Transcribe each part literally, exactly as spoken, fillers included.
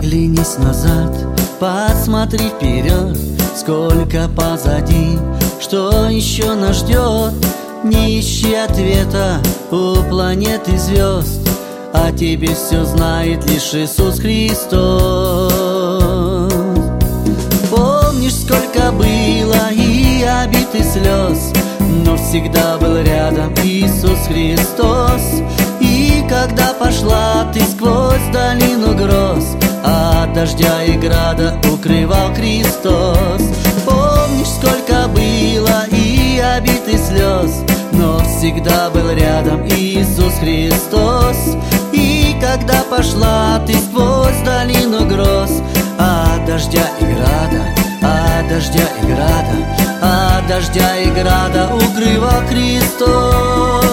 Оглянись назад, посмотри вперед, сколько позади, что еще нас ждет. Не ищи ответа у планеты звезд, о тебе все знает лишь Иисус Христос. Помнишь, сколько было и обид и слез, но всегда был рядом Иисус Христос. И когда пошла ты сквозь долину гроз, от дождя и града укрывал Христос. Помнишь, сколько было и обид и слез, но всегда был рядом Иисус Христос. И когда пошла ты сквозь долину гроз, от дождя и града, от дождя и града, от дождя и града укрывал Христос.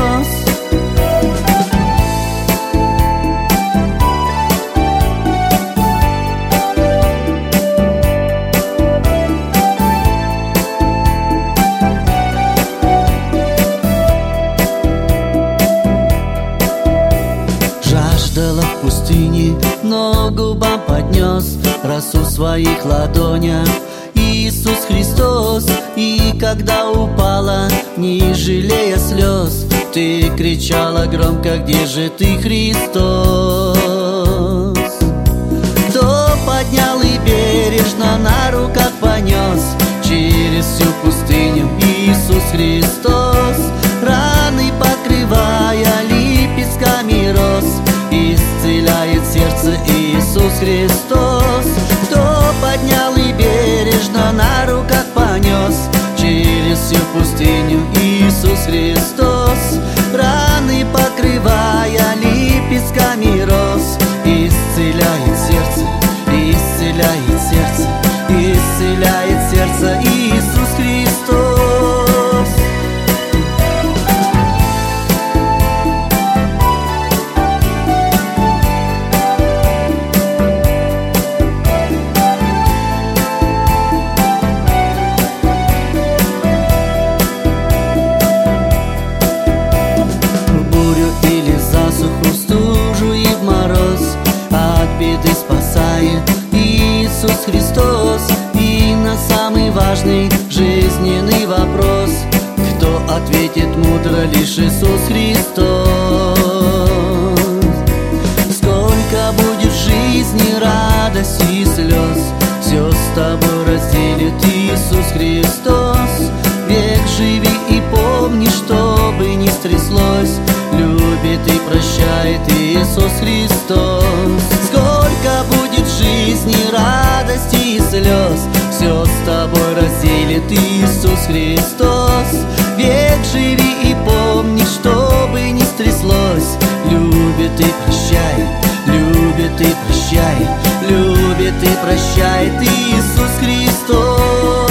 Жаждала в пустыне, но губам поднес росу в своих ладонях Иисус Христос. И когда упала, не жалея слез, ты кричала громко: где же ты, Христос? Кто поднял и бережно на руках понес через всю пустыню Иисус Христос? Раны покрывая лепестками роз, исцеляет сердце Иисус Христос. Кто поднял и бережно на руках понес через всю пустыню Иисус Христос? Раны покрывая лепестками роз, исцеляет сердце, исцеляет сердце, исцеляет сердце Иисус Христос. Спасает Иисус Христос. И на самый важный жизненный вопрос кто ответит мудро? Лишь Иисус Христос. Сколько будет в жизни радости и слез, все с тобой разделит Иисус Христос. Век живи и помни, что бы ни стряслось, любит и прощает Иисус Христос. Сколько будет в жизни радости и слез, все с тобой разделит Иисус Христос. Век живи и помни, что бы ни стряслось, любит и прощает, любит и прощает, любит и прощает Иисус Христос.